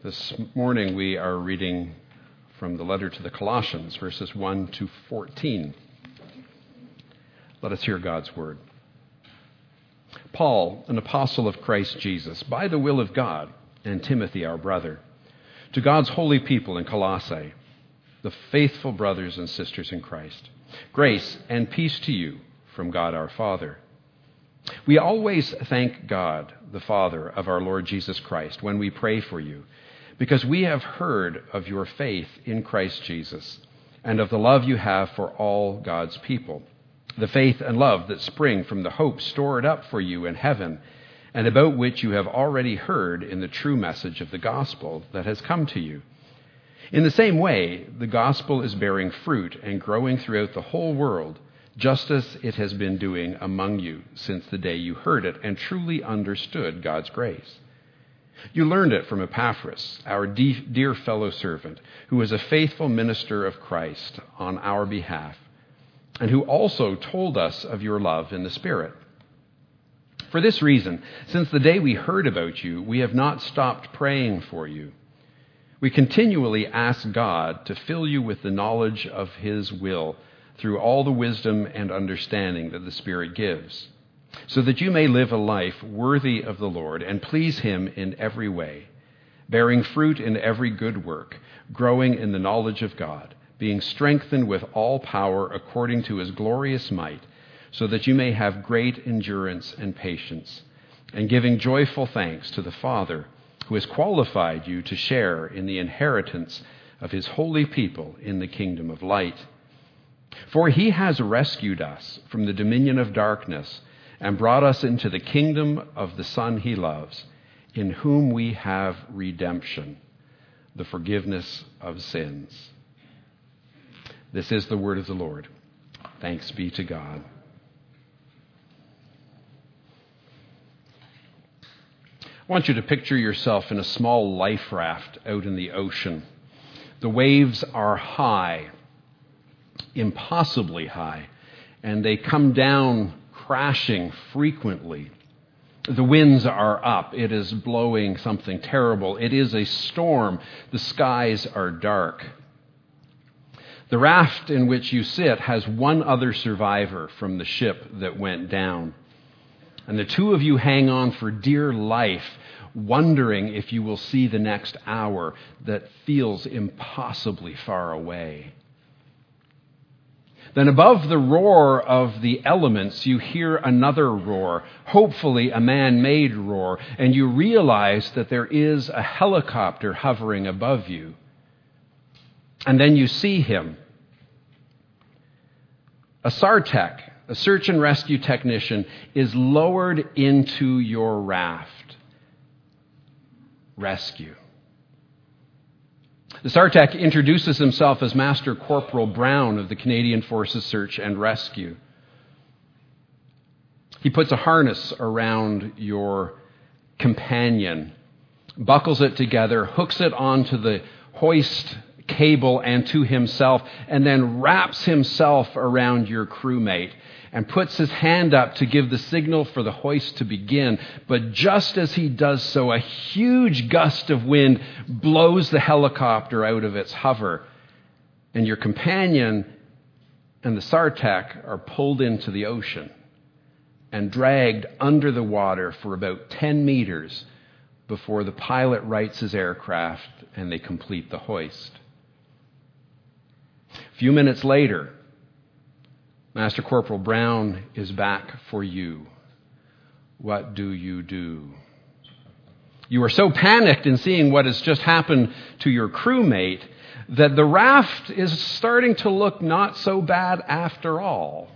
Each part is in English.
This morning we are reading from the letter to the Colossians, verses 1 to 14. Let us hear God's word. Paul, an apostle of Christ Jesus, by the will of God, and Timothy, our brother, to God's holy people in Colossae, the faithful brothers and sisters in Christ, grace and peace to you from God our Father. We always thank God, the Father of our Lord Jesus Christ, when we pray for you, because we have heard of your faith in Christ Jesus and of the love you have for all God's people, the faith and love that spring from the hope stored up for you in heaven and about which you have already heard in the true message of the gospel that has come to you. In the same way, the gospel is bearing fruit and growing throughout the whole world, just as it has been doing among you since the day you heard it and truly understood God's grace. You learned it from Epaphras, our dear fellow servant, who is a faithful minister of Christ on our behalf, and who also told us of your love in the Spirit. For this reason, since the day we heard about you, we have not stopped praying for you. We continually ask God to fill you with the knowledge of His will through all the wisdom and understanding that the Spirit gives, so that you may live a life worthy of the Lord and please Him in every way, bearing fruit in every good work, growing in the knowledge of God, being strengthened with all power according to His glorious might, so that you may have great endurance and patience, and giving joyful thanks to the Father, who has qualified you to share in the inheritance of His holy people in the kingdom of light. For He has rescued us from the dominion of darkness and brought us into the kingdom of the Son He loves, in whom we have redemption, the forgiveness of sins. This is the word of the Lord. Thanks be to God. I want you to picture yourself in a small life raft out in the ocean. The waves are high, impossibly high, and they come down crashing frequently. The winds are up. It is blowing something terrible. It is a storm. The skies are dark. The raft in which you sit has one other survivor from the ship that went down. And the two of you hang on for dear life, wondering if you will see the next hour that feels impossibly far away. Then above the roar of the elements, you hear another roar, hopefully a man-made roar, and you realize that there is a helicopter hovering above you. And then you see him. A SARTEC, a search and rescue technician, is lowered into your raft. Rescue. The SARTEC introduces himself as Master Corporal Brown of the Canadian Forces Search and Rescue. He puts a harness around your companion, buckles it together, hooks it onto the hoist cable and to himself, and then wraps himself around your crewmate and puts his hand up to give the signal for the hoist to begin. But just as he does so, a huge gust of wind blows the helicopter out of its hover, and your companion and the SARTEC are pulled into the ocean and dragged under the water for about 10 meters before the pilot rights his aircraft and they complete the hoist. A few minutes later, Master Corporal Brown is back for you. What do? You are so panicked in seeing what has just happened to your crewmate that the raft is starting to look not so bad after all.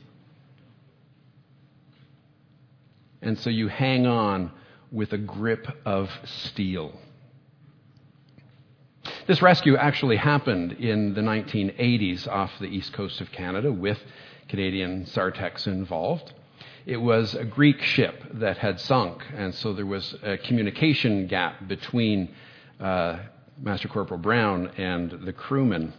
And so you hang on with a grip of steel. This rescue actually happened in the 1980s off the east coast of Canada with Canadian SARTECs involved. It was a Greek ship that had sunk, and so there was a communication gap between Master Corporal Brown and the crewmen.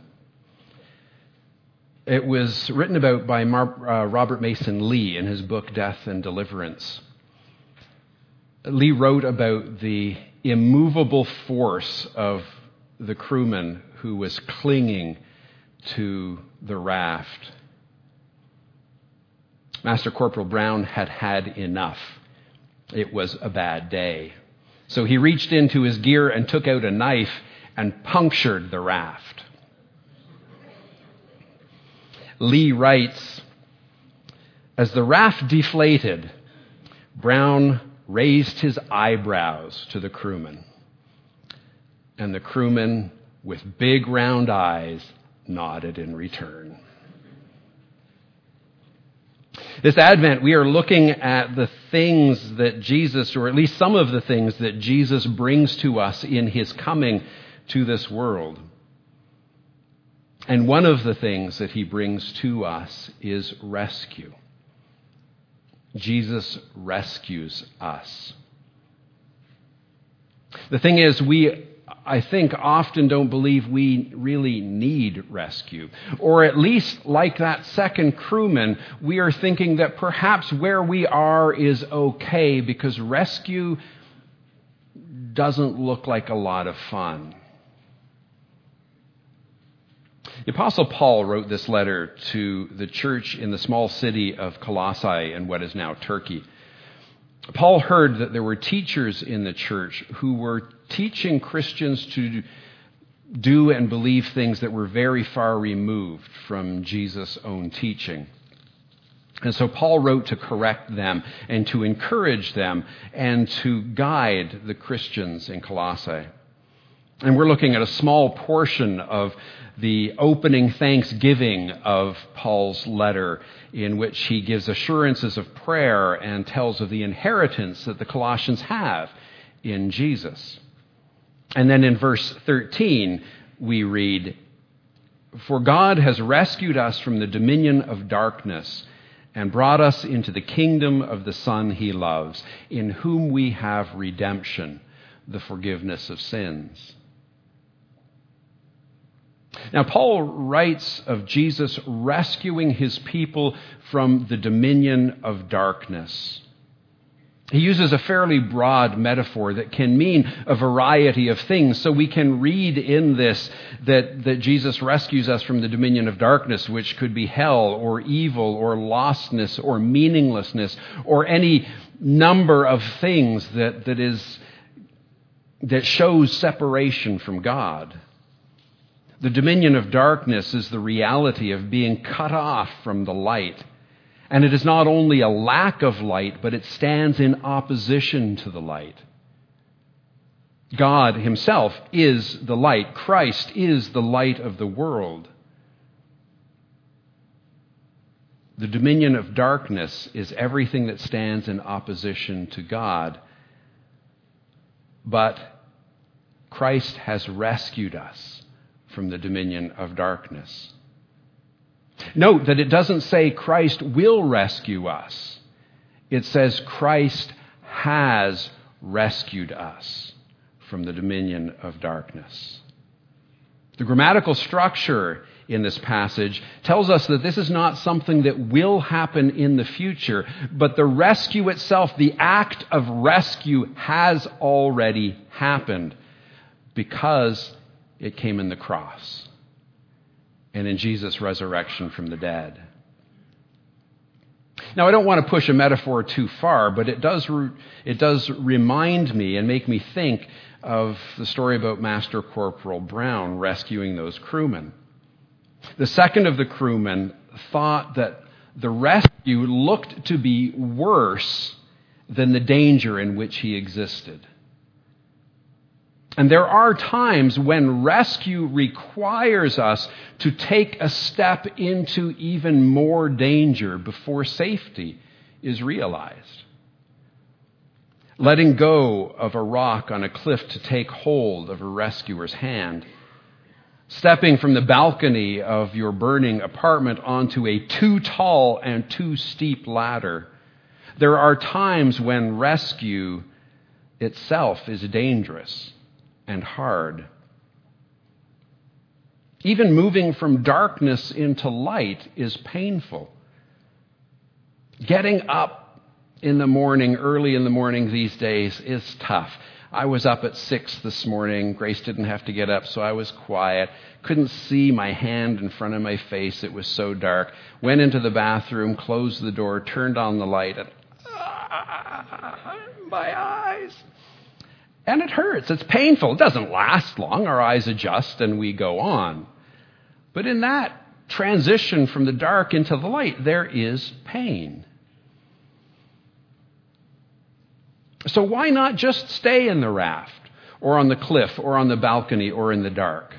It was written about by Robert Mason Lee in his book Death and Deliverance. Lee wrote about the immovable force of the crewman who was clinging to the raft. Master Corporal Brown had had enough. It was a bad day. So he reached into his gear and took out a knife and punctured the raft. Lee writes, as the raft deflated, Brown raised his eyebrows to the crewman. And the crewman, with big round eyes, nodded in return. This Advent, we are looking at the things that Jesus, or at least some of the things that Jesus brings to us in his coming to this world. And one of the things that he brings to us is rescue. Jesus rescues us. The thing is, I think, often don't believe we really need rescue. Or at least, like that second crewman, we are thinking that perhaps where we are is okay because rescue doesn't look like a lot of fun. The Apostle Paul wrote this letter to the church in the small city of Colossae in what is now Turkey. Paul heard that there were teachers in the church who were teaching Christians to do and believe things that were very far removed from Jesus' own teaching. And so Paul wrote to correct them and to encourage them and to guide the Christians in Colossae. And we're looking at a small portion of the opening thanksgiving of Paul's letter, in which he gives assurances of prayer and tells of the inheritance that the Colossians have in Jesus. And then in verse 13, we read, "For God has rescued us from the dominion of darkness and brought us into the kingdom of the Son he loves, in whom we have redemption, the forgiveness of sins." Now, Paul writes of Jesus rescuing his people from the dominion of darkness. He uses a fairly broad metaphor that can mean a variety of things. So we can read in this that Jesus rescues us from the dominion of darkness, which could be hell or evil or lostness or meaninglessness or any number of things that shows separation from God. The dominion of darkness is the reality of being cut off from the light. And it is not only a lack of light, but it stands in opposition to the light. God himself is the light. Christ is the light of the world. The dominion of darkness is everything that stands in opposition to God. But Christ has rescued us from the dominion of darkness. Note that it doesn't say Christ will rescue us. It says Christ has rescued us from the dominion of darkness. The grammatical structure in this passage tells us that this is not something that will happen in the future, but the rescue itself, the act of rescue, has already happened because it came in the cross and in Jesus' resurrection from the dead. Now, I don't want to push a metaphor too far, but it does remind me and make me think of the story about Master Corporal Brown rescuing those crewmen. The second of the crewmen thought that the rescue looked to be worse than the danger in which he existed. And there are times when rescue requires us to take a step into even more danger before safety is realized. Letting go of a rock on a cliff to take hold of a rescuer's hand. Stepping from the balcony of your burning apartment onto a too tall and too steep ladder. There are times when rescue itself is dangerous and hard. Even moving from darkness into light is painful. Getting up in the morning, early in the morning these days, is tough. I was up at 6 this morning. Grace didn't have to get up, so I was quiet. Couldn't see my hand in front of my face. It was so dark. Went into the bathroom, closed the door, turned on the light, and my eyes. And it hurts. It's painful. It doesn't last long. Our eyes adjust and we go on. But in that transition from the dark into the light, there is pain. So why not just stay in the raft or on the cliff or on the balcony or in the dark?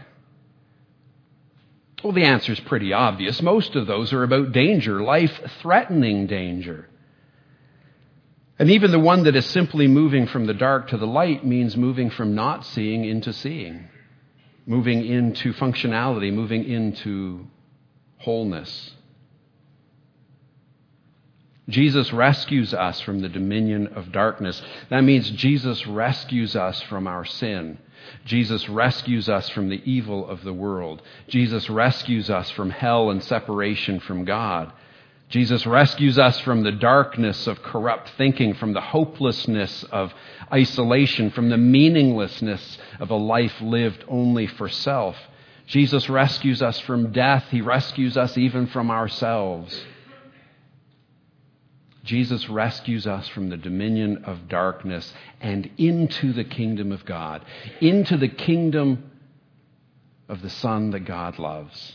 Well, the answer is pretty obvious. Most of those are about danger, life-threatening danger. And even the one that is simply moving from the dark to the light means moving from not seeing into seeing, moving into functionality, moving into wholeness. Jesus rescues us from the dominion of darkness. That means Jesus rescues us from our sin. Jesus rescues us from the evil of the world. Jesus rescues us from hell and separation from God. Jesus rescues us from the darkness of corrupt thinking, from the hopelessness of isolation, from the meaninglessness of a life lived only for self. Jesus rescues us from death. He rescues us even from ourselves. Jesus rescues us from the dominion of darkness and into the kingdom of God, into the kingdom of the Son that God loves.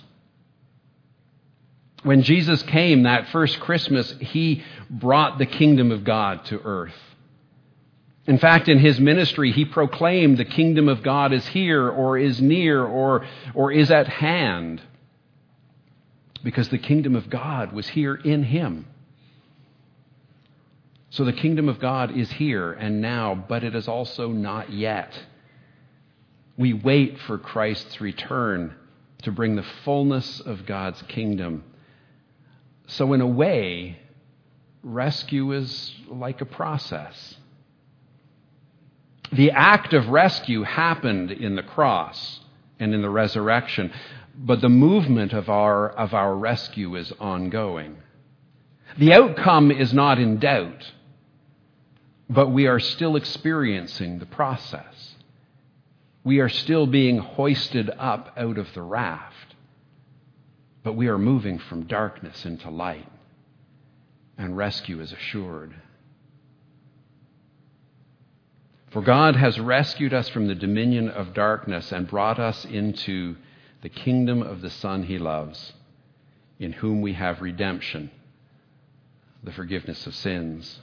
When Jesus came that first Christmas, he brought the kingdom of God to earth. In fact, in his ministry, he proclaimed the kingdom of God is here or is near or is at hand, because the kingdom of God was here in him. So the kingdom of God is here and now, but it is also not yet. We wait for Christ's return to bring the fullness of God's kingdom. So in a way, rescue is like a process. The act of rescue happened in the cross and in the resurrection, but the movement of our rescue is ongoing. The outcome is not in doubt, but we are still experiencing the process. We are still being hoisted up out of the raft. But we are moving from darkness into light, and rescue is assured. For God has rescued us from the dominion of darkness and brought us into the kingdom of the Son he loves, in whom we have redemption, the forgiveness of sins.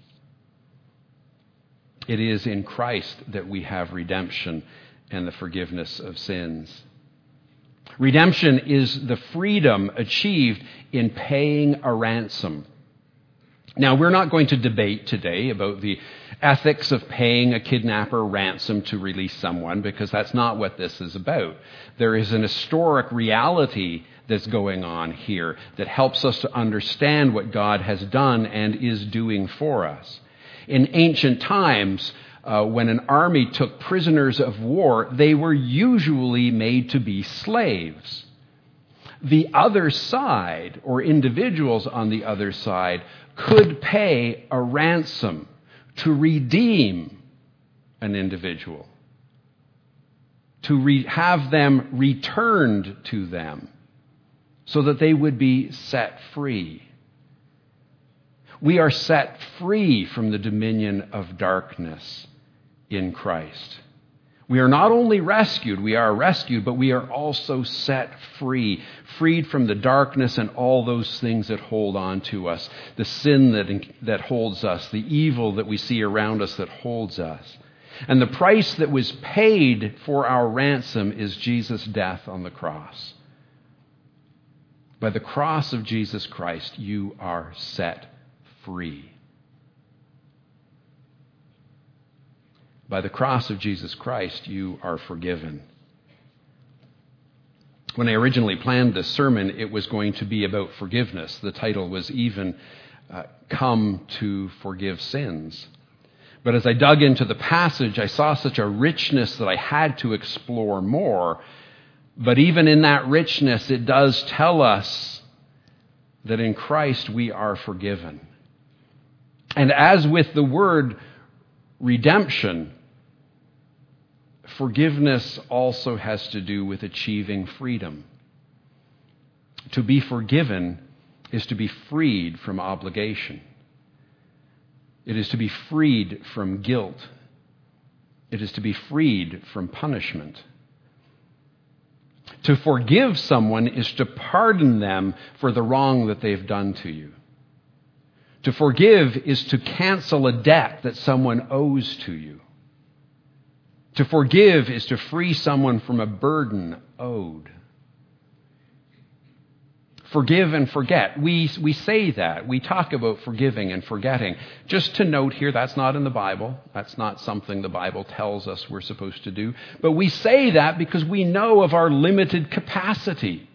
It is in Christ that we have redemption and the forgiveness of sins. Redemption is the freedom achieved in paying a ransom. Now, we're not going to debate today about the ethics of paying a kidnapper ransom to release someone, because that's not what this is about. There is an historic reality that's going on here that helps us to understand what God has done and is doing for us. In ancient times, when an army took prisoners of war, they were usually made to be slaves. The other side, or individuals on the other side, could pay a ransom to redeem an individual, to have them returned to them so that they would be set free. We are set free from the dominion of darkness in Christ. We are not only rescued, but we are also set free, freed from the darkness and all those things that hold on to us, the sin that holds us, the evil that we see around us that holds us. And the price that was paid for our ransom is Jesus' death on the cross. By the cross of Jesus Christ, you are set free. By the cross of Jesus Christ, you are forgiven. When I originally planned this sermon, it was going to be about forgiveness. The title was even Come to Forgive Sins. But as I dug into the passage, I saw such a richness that I had to explore more. But even in that richness, it does tell us that in Christ we are forgiven. And as with the word redemption, Forgiveness also has to do with achieving freedom. To be forgiven is to be freed from obligation. It is to be freed from guilt. It is to be freed from punishment. To forgive someone is to pardon them for the wrong that they've done to you. To forgive is to cancel a debt that someone owes to you. To forgive is to free someone from a burden owed. Forgive and forget. We say that. We talk about forgiving and forgetting. Just to note here, that's not in the Bible. That's not something the Bible tells us we're supposed to do. But we say that because we know of our limited capacity.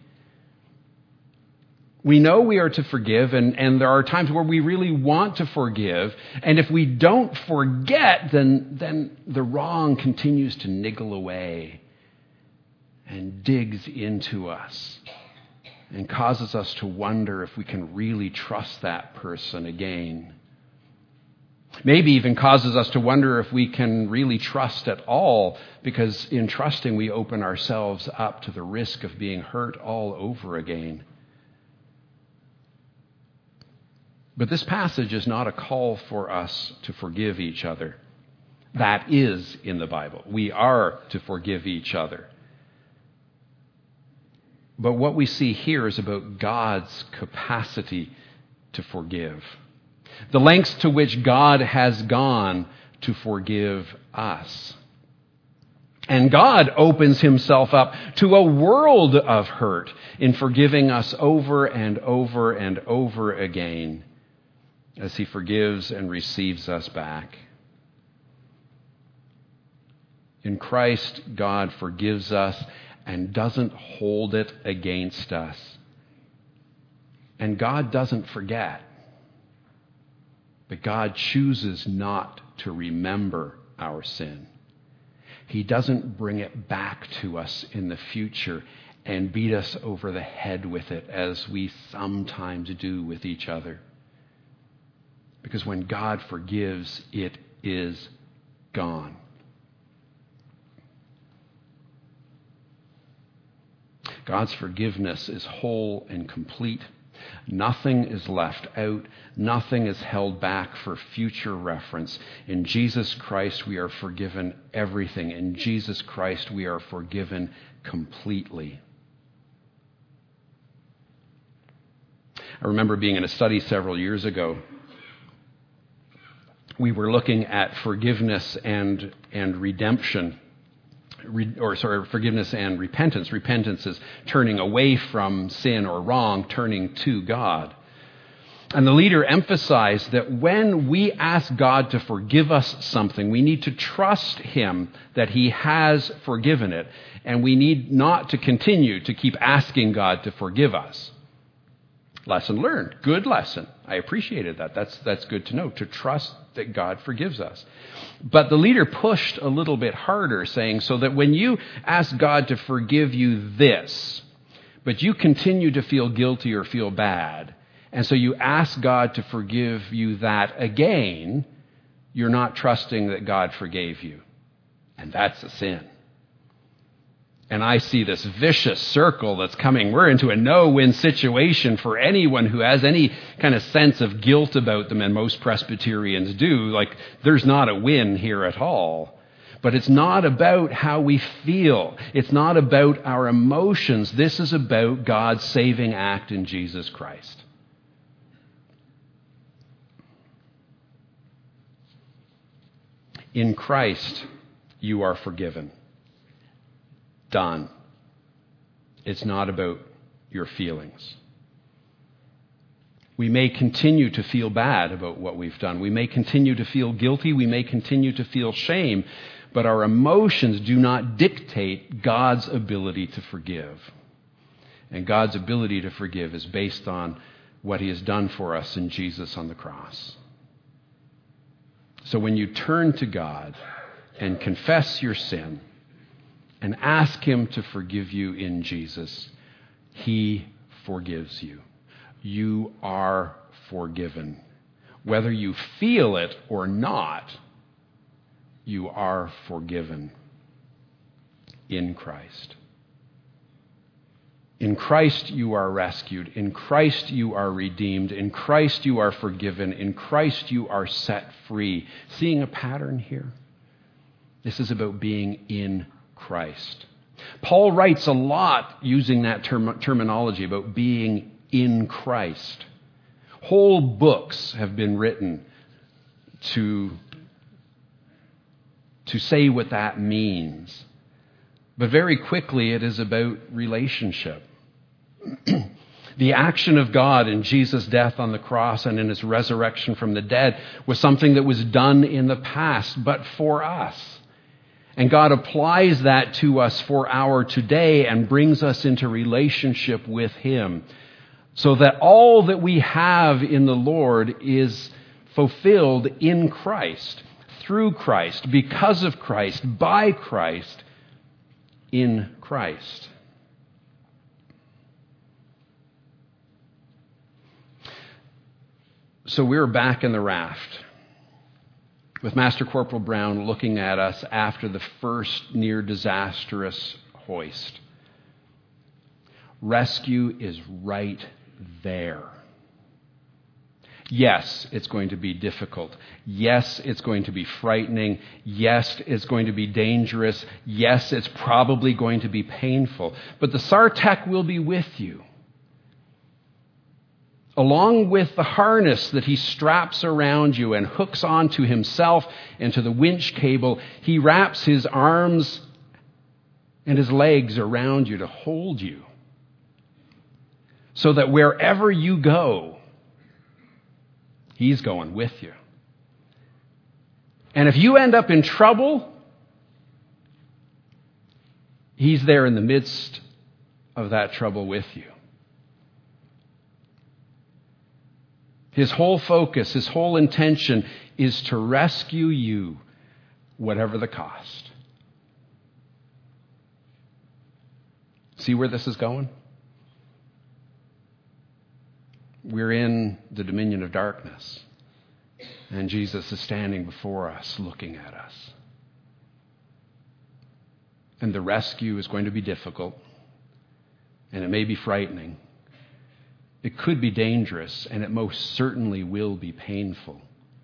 We know we are to forgive, and there are times where we really want to forgive. And if we don't forget, then the wrong continues to niggle away and digs into us and causes us to wonder if we can really trust that person again. Maybe even causes us to wonder if we can really trust at all, because in trusting we open ourselves up to the risk of being hurt all over again. But this passage is not a call for us to forgive each other. That is in the Bible. We are to forgive each other. But what we see here is about God's capacity to forgive. The lengths to which God has gone to forgive us. And God opens himself up to a world of hurt in forgiving us over and over and over again as he forgives and receives us back. In Christ, God forgives us and doesn't hold it against us. And God doesn't forget. But God chooses not to remember our sin. He doesn't bring it back to us in the future and beat us over the head with it as we sometimes do with each other. Because when God forgives, it is gone. God's forgiveness is whole and complete. Nothing is left out. Nothing is held back for future reference. In Jesus Christ, we are forgiven everything. In Jesus Christ, we are forgiven completely. I remember being in a study several years ago. We were looking at forgiveness and redemption. Forgiveness and repentance. Repentance is turning away from sin or wrong, turning to God. And the leader emphasized that when we ask God to forgive us something, we need to trust him that he has forgiven it. And we need not to continue to keep asking God to forgive us. Lesson learned. Good lesson. I appreciated that. That's good to know, to trust that God forgives us. But the leader pushed a little bit harder, saying, so that when you ask God to forgive you this, but you continue to feel guilty or feel bad, and so you ask God to forgive you that again, you're not trusting that God forgave you. And that's a sin. And I see this vicious circle that's coming. We're into a no-win situation for anyone who has any kind of sense of guilt about them, and most Presbyterians do. Like, there's not a win here at all. But it's not about how we feel. It's not about our emotions. This is about God's saving act in Jesus Christ. In Christ, you are forgiven. Done. It's not about your feelings. We may continue to feel bad about what we've done. We may continue to feel guilty. We may continue to feel shame. But our emotions do not dictate God's ability to forgive. And God's ability to forgive is based on what he has done for us in Jesus on the cross. So when you turn to God and confess your sin, and ask him to forgive you in Jesus, he forgives you. You are forgiven. Whether you feel it or not, you are forgiven. in Christ. In Christ you are rescued. In Christ you are redeemed. In Christ you are forgiven. In Christ you are set free. Seeing a pattern here? This is about being in Christ. Paul writes a lot using that terminology about being in Christ. Whole books have been written to say what that means. But very quickly it is about relationship. The action of God in Jesus' death on the cross and in his resurrection from the dead was something that was done in the past, but for us. And God applies that to us for our today and brings us into relationship with him, so that all that we have in the Lord is fulfilled in Christ, through Christ, because of Christ, by Christ, in Christ. So we're back in the raft with Master Corporal Brown looking at us after the first near disastrous hoist. Rescue is right there. Yes, it's going to be difficult. Yes, it's going to be frightening. Yes, it's going to be dangerous. Yes, it's probably going to be painful. But the Sartec will be with you. Along with the harness that he straps around you and hooks onto himself and to the winch cable, he wraps his arms and his legs around you to hold you, so that wherever you go, he's going with you. And if you end up in trouble, he's there in the midst of that trouble with you. His whole focus, his whole intention is to rescue you, whatever the cost. See where this is going? We're in the dominion of darkness, and Jesus is standing before us, looking at us. And the rescue is going to be difficult, and it may be frightening. It could be dangerous, and it most certainly will be painful.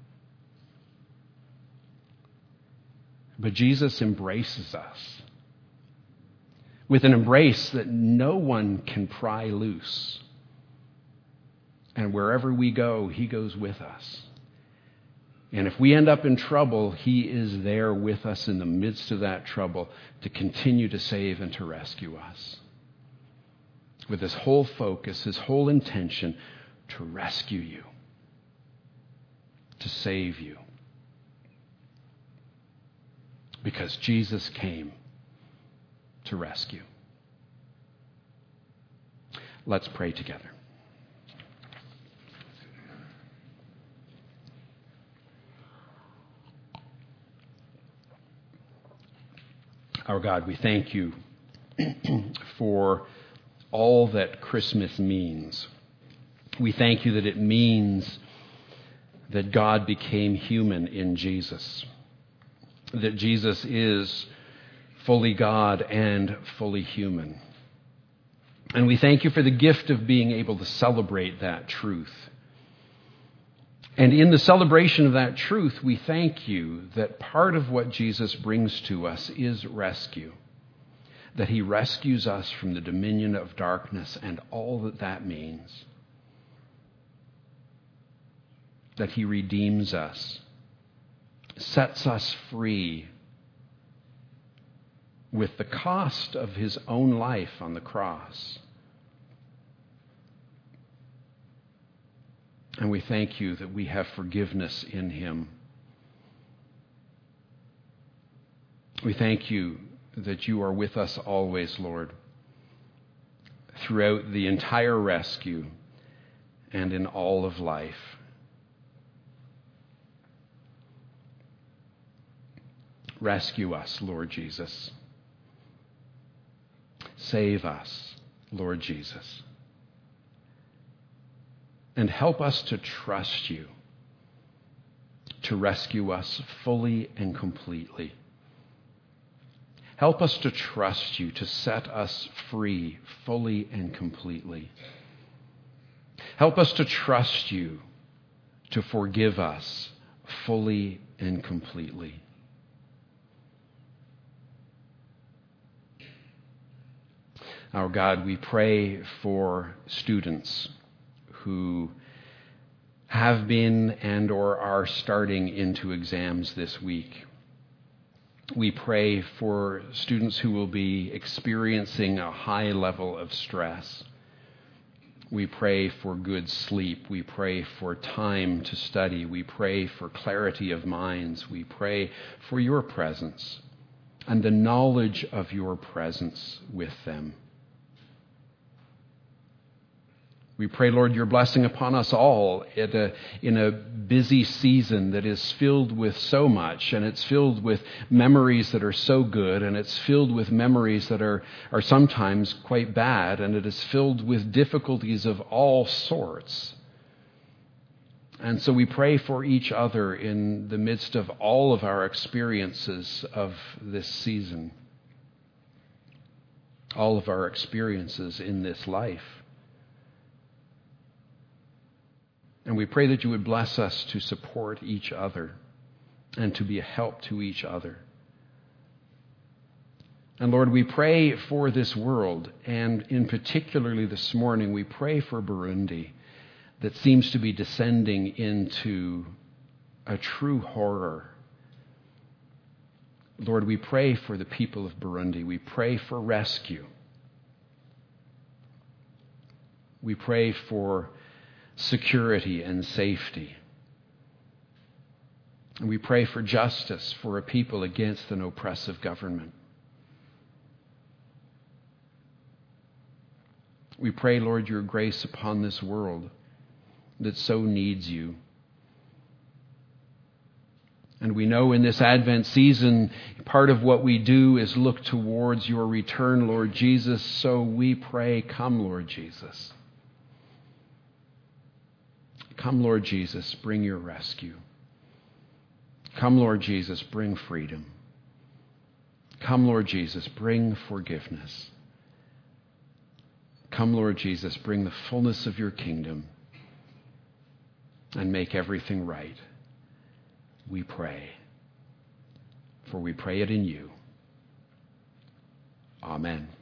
But Jesus embraces us with an embrace that no one can pry loose. And wherever we go, he goes with us. And if we end up in trouble, he is there with us in the midst of that trouble to continue to save and to rescue us. With his whole focus, his whole intention to rescue you, to save you. Because Jesus came to rescue. Let's pray together. Our God, we thank you for all that Christmas means. We thank you that it means that God became human in Jesus, that Jesus is fully God and fully human. And we thank you for the gift of being able to celebrate that truth. And in the celebration of that truth, we thank you that part of what Jesus brings to us is rescue. That he rescues us from the dominion of darkness and all that that means. That he redeems us, sets us free with the cost of his own life on the cross. And we thank you that we have forgiveness in him. We thank you that you are with us always, Lord, throughout the entire rescue and in all of life. Rescue us, Lord Jesus. Save us, Lord Jesus. And help us to trust you to rescue us fully and completely. Help us to trust you, to set us free fully and completely. Help us to trust you, to forgive us fully and completely. Our God, we pray for students who have been and or are starting into exams this week. We pray for students who will be experiencing a high level of stress. We pray for good sleep. We pray for time to study. We pray for clarity of minds. We pray for your presence and the knowledge of your presence with them. We pray, Lord, your blessing upon us all in a busy season that is filled with so much, and it's filled with memories that are so good, and it's filled with memories that are sometimes quite bad, and it is filled with difficulties of all sorts. And so we pray for each other in the midst of all of our experiences of this season, all of our experiences in this life. And we pray that you would bless us to support each other and to be a help to each other. And Lord, we pray for this world, and in particularly this morning, we pray for Burundi that seems to be descending into a true horror. Lord, we pray for the people of Burundi. We pray for rescue. We pray for security and safety. And we pray for justice for a people against an oppressive government. We pray, Lord, your grace upon this world that so needs you. And we know in this Advent season, part of what we do is look towards your return, Lord Jesus. So we pray, come, Lord Jesus. Come, Lord Jesus, bring your rescue. Come, Lord Jesus, bring freedom. Come, Lord Jesus, bring forgiveness. Come, Lord Jesus, bring the fullness of your kingdom and make everything right. We pray, for we pray it in you. Amen.